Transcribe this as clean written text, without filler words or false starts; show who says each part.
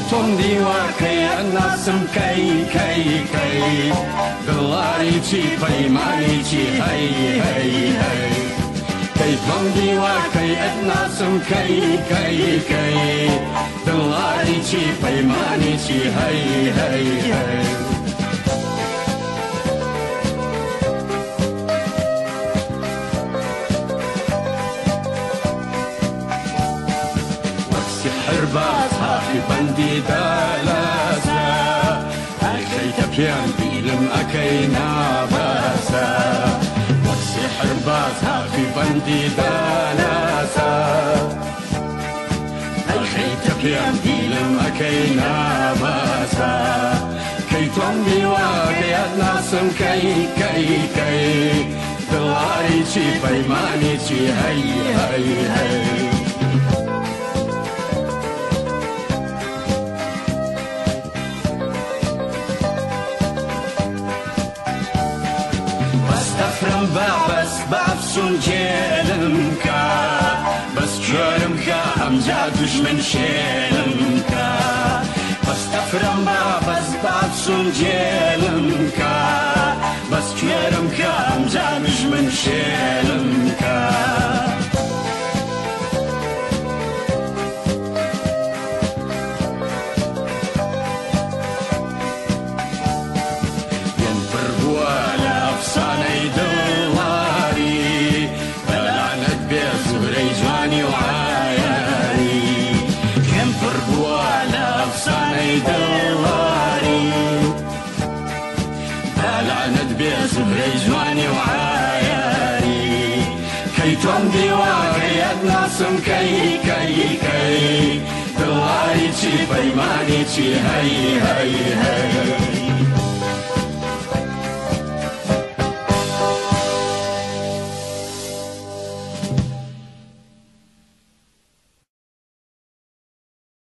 Speaker 1: تۆم دیوارکەی ئەناسم کەی دڵاری چی پەیمانی چی هەی کەی تۆم دیوارکەی ئەناسم کەی دڵاری چی پەیمانی چی هەی باز هاخی بەندی دالازە ئەکەیتە پێم بیرم ئەکەی نابەسە وەک سیحر باز هاخی بەندی دالازە ئەکەیتە پێم بیرم ئەکەی نابەسە کەی تۆم دیوارکەی ئەناسم کەی دڵاری چی پەیمانی چی هەی دەفرم بەس بەفسون جێلم کە بەس کوێرم کە ئەمجا دوژمن شێلم کە بەس دەفرم بەس بەفسون جێلم کە بەس کوێرم کە ئەمجا دوژمن شێلم کە زهرەی جوانی و عایاری کەی تۆم دیوارکەی ئەناسم کەی دڵاری چی پەیمانی چی هەی